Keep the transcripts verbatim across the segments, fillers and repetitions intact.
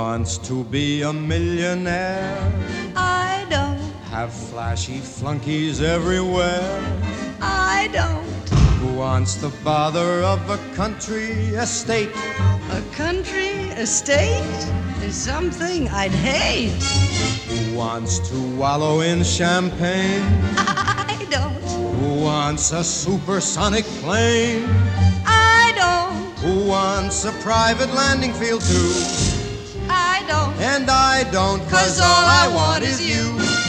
wants to be a millionaire? I don't. Have flashy flunkies everywhere? I don't. Who wants the bother of a country estate? A country estate is something I'd hate. Who wants to wallow in champagne? I don't. Who wants a supersonic plane? I don't. Who wants a private landing field too? I don't. And I don't, 'cause all I want is you.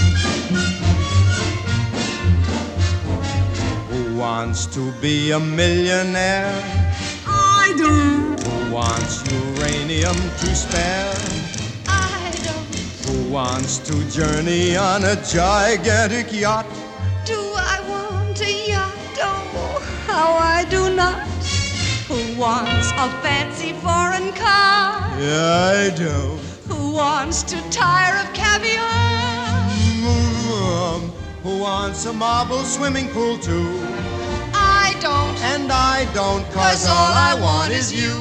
Who wants to be a millionaire? I don't. Who wants uranium to spare? I don't. Who wants to journey on a gigantic yacht? Do I want a yacht? Oh, how I do not. Who wants a fancy foreign car? Yeah, I do. Who wants to tire of caviar? Mm, Who wants a marble swimming pool too? I don't. And I don't, 'cause all I want is you.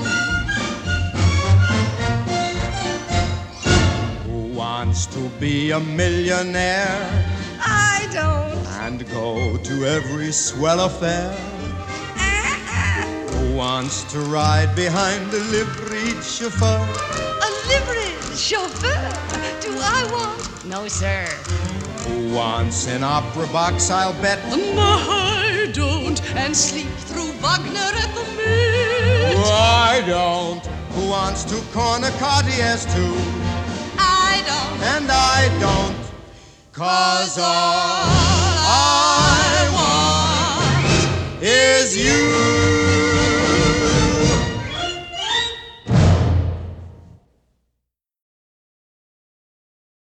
Who wants to be a millionaire? I don't. And go to every swell affair? Who wants to ride behind a liveried chauffeur? A liveried chauffeur? Do I want? No, sir. Who wants an opera box, I'll bet? I don't. And sleep through Wagner at the Met. I don't. Who wants to corner Cartiers too? I don't. And I don't, 'cause all I want is you.